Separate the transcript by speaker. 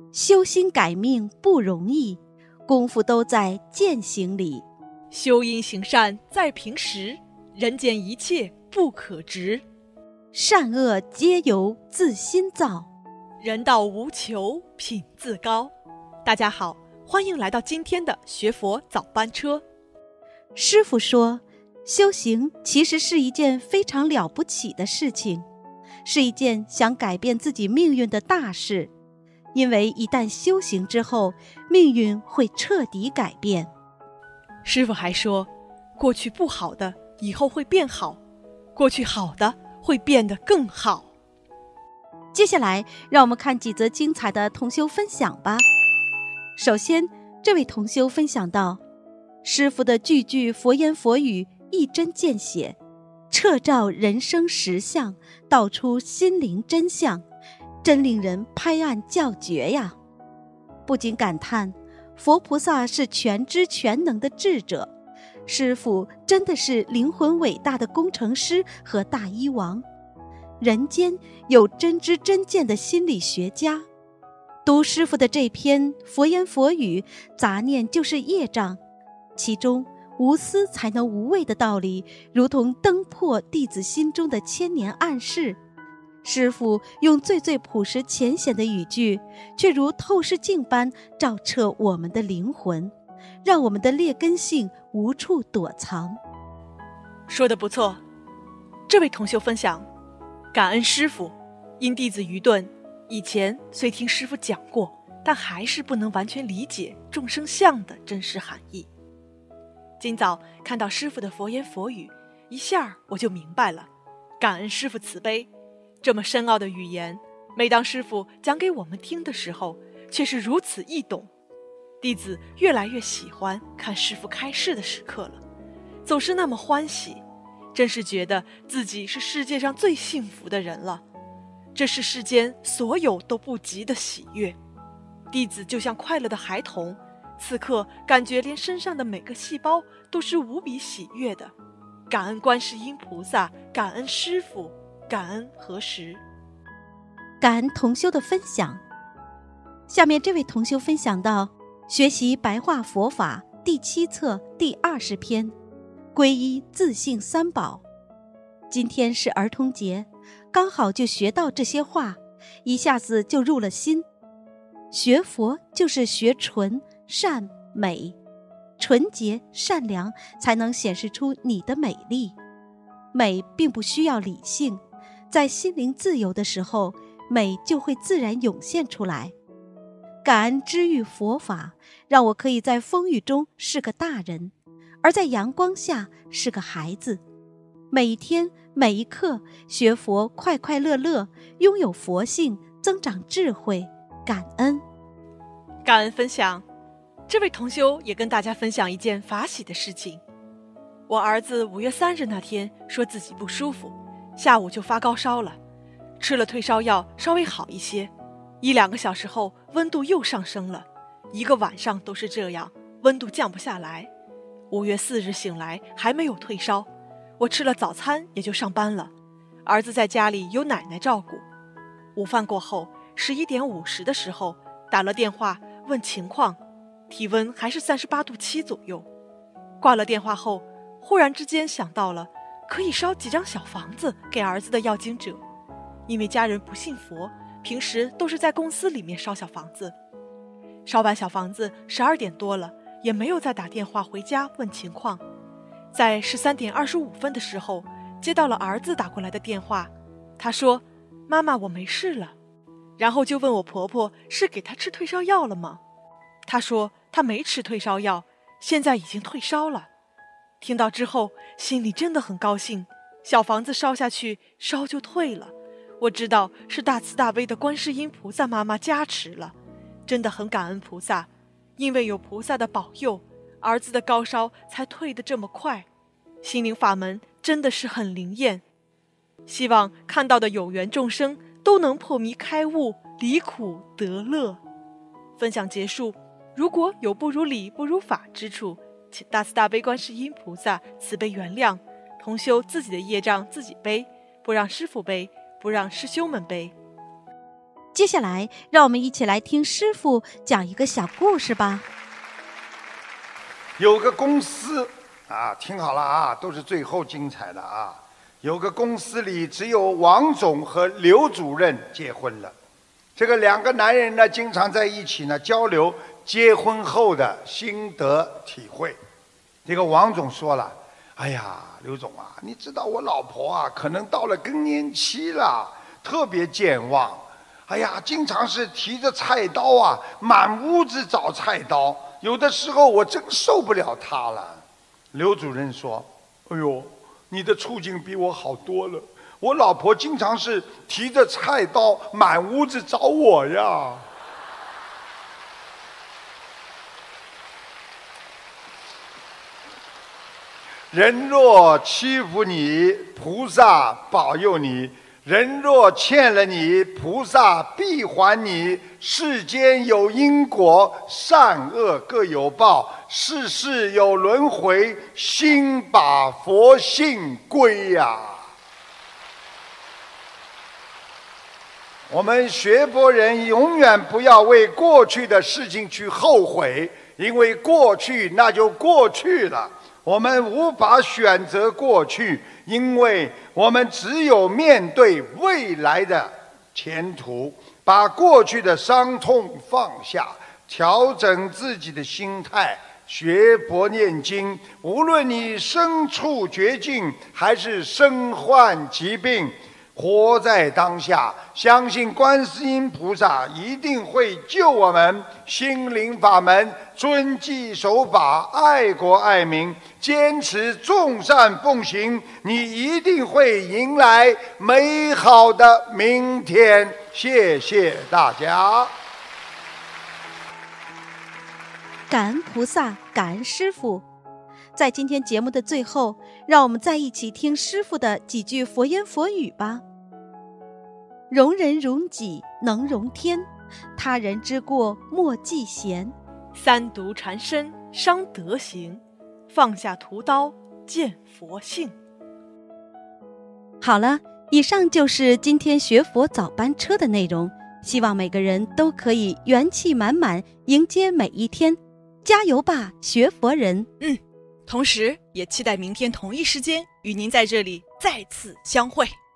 Speaker 1: 修心改命不容易，功夫都在践行里。
Speaker 2: 修因行善在平时，人间一切不可执。
Speaker 1: 善恶皆由自心造，
Speaker 2: 人道无求品自高。大家好，欢迎来到今天的学佛早班车。
Speaker 1: 师父说，修行其实是一件非常了不起的事情，是一件想改变自己命运的大事。因为一旦修行之后，命运会彻底改变。
Speaker 2: 师父还说，过去不好的以后会变好，过去好的会变得更好。
Speaker 1: 接下来让我们看几则精彩的同修分享吧。首先，这位同修分享到，师父的句句佛言佛语一针见血，彻照人生实相，道出心灵真相，真令人拍案叫绝呀！不禁感叹，佛菩萨是全知全能的智者，师父真的是灵魂伟大的工程师和大医王，人间有真知真见的心理学家。读师父的这篇佛言佛语，杂念就是业障，其中无私才能无畏的道理，如同灯破弟子心中的千年暗示。师父用最朴实浅显的语句，却如透视镜般照彻我们的灵魂，让我们的劣根性无处躲藏。
Speaker 2: 说得不错。这位同修分享，感恩师父，因弟子愚钝，以前虽听师父讲过，但还是不能完全理解众生相的真实含义。今早看到师父的佛言佛语，一下我就明白了，感恩师父慈悲。这么深奥的语言，每当师父讲给我们听的时候，却是如此易懂。弟子越来越喜欢看师父开示的时刻了，总是那么欢喜，真是觉得自己是世界上最幸福的人了。这是世间所有都不及的喜悦。弟子就像快乐的孩童，此刻感觉连身上的每个细胞都是无比喜悦的。感恩观世音菩萨，感恩师父，感恩何时。
Speaker 1: 感恩同修的分享。下面这位同修分享到，学习白话佛法第7册第20篇，皈依自信三宝。今天是儿童节，刚好就学到这些话，一下子就入了心。学佛就是学纯善美，纯洁善良才能显示出你的美丽。美并不需要理性，在心灵自由的时候，美就会自然涌现出来。感恩知遇佛法，让我可以在风雨中是个大人，而在阳光下是个孩子。每一天每一刻学佛，快快乐乐，拥有佛性，增长智慧，感恩。
Speaker 2: 感恩分享。这位同修也跟大家分享一件法喜的事情。我儿子5月3日那天说自己不舒服，下午就发高烧了，吃了退烧药稍微好一些，1-2个小时后温度又上升了，1个晚上都是这样，温度降不下来。5月4日醒来还没有退烧，我吃了早餐也就上班了，儿子在家里有奶奶照顾。午饭过后11点50的时候打了电话问情况，体温还是38度7左右。挂了电话后，忽然之间想到了可以烧几张小房子给儿子的要经者，因为家人不信佛，平时都是在公司里面烧小房子。烧完小房子12点多了，也没有再打电话回家问情况。在13点25分的时候接到了儿子打过来的电话，他说妈妈我没事了，然后就问我婆婆是给他吃退烧药了吗？他说他没吃退烧药，现在已经退烧了。听到之后心里真的很高兴，小房子烧下去烧就退了，我知道是大慈大悲的观世音菩萨妈妈加持了，真的很感恩菩萨，因为有菩萨的保佑，儿子的高烧才退得这么快。心灵法门真的是很灵验，希望看到的有缘众生都能破迷开悟，离苦得乐。分享结束，如果有不如理不如法之处，请大慈大悲观世音菩萨慈悲原谅，同修自己的业障自己背，不让师父背，不让师兄们背。
Speaker 1: 接下来，让我们一起来听师傅讲一个小故事吧。
Speaker 3: 有个公司啊，听好了啊，都是最后精彩的啊。有个公司里只有王总和刘主任结婚了。这个两个男人呢，经常在一起呢交流结婚后的心得体会。这个王总说了：“哎呀，刘总啊，你知道我老婆啊，可能到了更年期了，特别健忘。哎呀，经常是提着菜刀啊，满屋子找菜刀。有的时候我真受不了她了。”刘主任说：“哎呦，你的处境比我好多了。我老婆经常是提着菜刀满屋子找我呀。”人若欺负你，菩萨保佑你；人若欠了你，菩萨必还你。世间有因果，善恶各有报，世事有轮回，心把佛性归呀。我们学佛人永远不要为过去的事情去后悔，因为过去那就过去了。我们无法选择过去，因为我们只有面对未来的前途。把过去的伤痛放下，调整自己的心态，学佛念经。无论你身处绝境，还是身患疾病，活在当下，相信观世音菩萨一定会救我们。心灵法门，遵纪守法，爱国爱民，坚持众善奉行，你一定会迎来美好的明天。谢谢大家。
Speaker 1: 感恩菩萨，感恩师父。在今天节目的最后，让我们再一起听师父的几句佛言佛语吧。容人容己，能容天；他人之过，莫计嫌。
Speaker 2: 三毒缠身，伤德行；放下屠刀，见佛性。
Speaker 1: 好了，以上就是今天学佛早班车的内容。希望每个人都可以元气满满，迎接每一天。加油吧，学佛人！
Speaker 2: 同时也期待明天同一时间与您在这里再次相会。